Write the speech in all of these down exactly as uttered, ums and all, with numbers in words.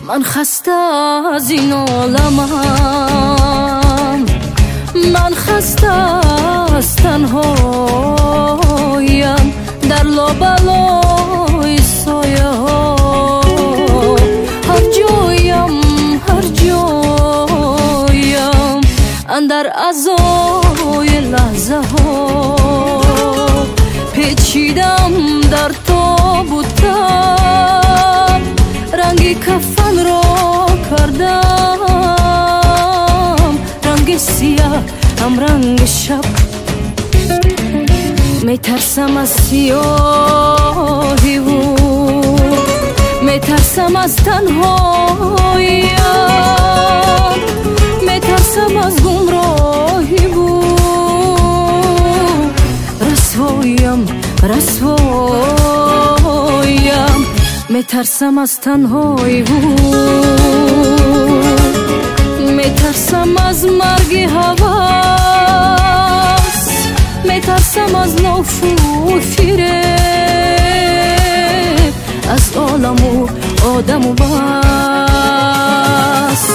من خسته از این عالمم، من خسته از تنهاییم در لابلای سایه ها. هر جایم هر جایم اندر عزای لحظه ها پیچیدم در تاب و تب، رنگی کفن را کردم رنگ سیاه هم رنگ شب. میترسم از سیاهی و میترسم از تنهاییم، میترسم از گمراهی و رسوایم رسوایم. میترسم از تنهایی و میترسم از مرگ هوس، میترسم از لوف و فیره، از عالم و آدم و بس.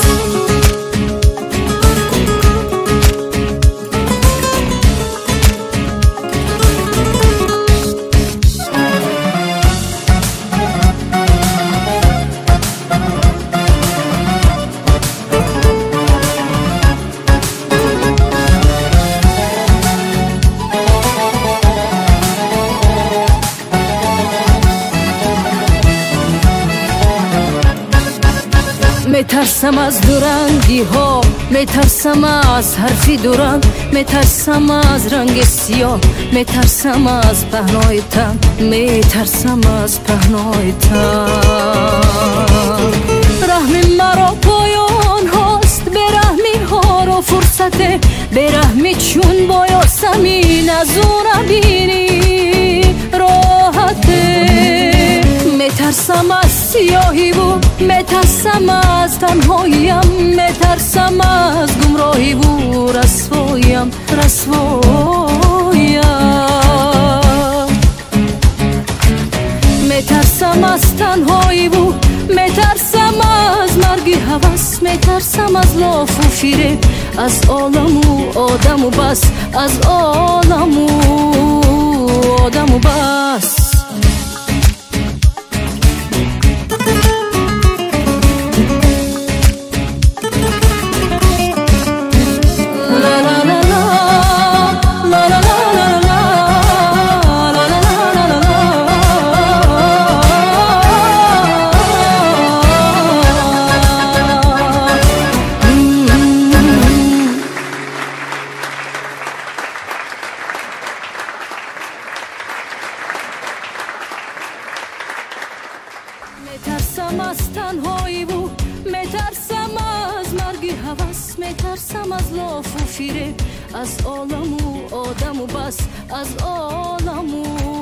میترسم از دورنگی ها، میترسم از حرفی دورنگ، میترسم از رنگ سیاه، میترسم از پهنای تن، میترسم از پهنای تن. رحمی مرا پایان هاست، برحمی ها را فرصته، برحمی چون با یاسمین از اون بینی راحته. میترسم از سیاهی و میترسم از تنهاییم، میترسم از گمراهی و رسوایم رسوایم. میترسم از تنهایی و میترسم از مرگ هوس، میترسم از لاف و فیره، از عالم و آدم و بس، از عالم و آدم و بس. میترسم از تنهایی و میترسم از مرگ هوس، میترسم از لاف و فیره، از عالم و آدم و بس، از عالم و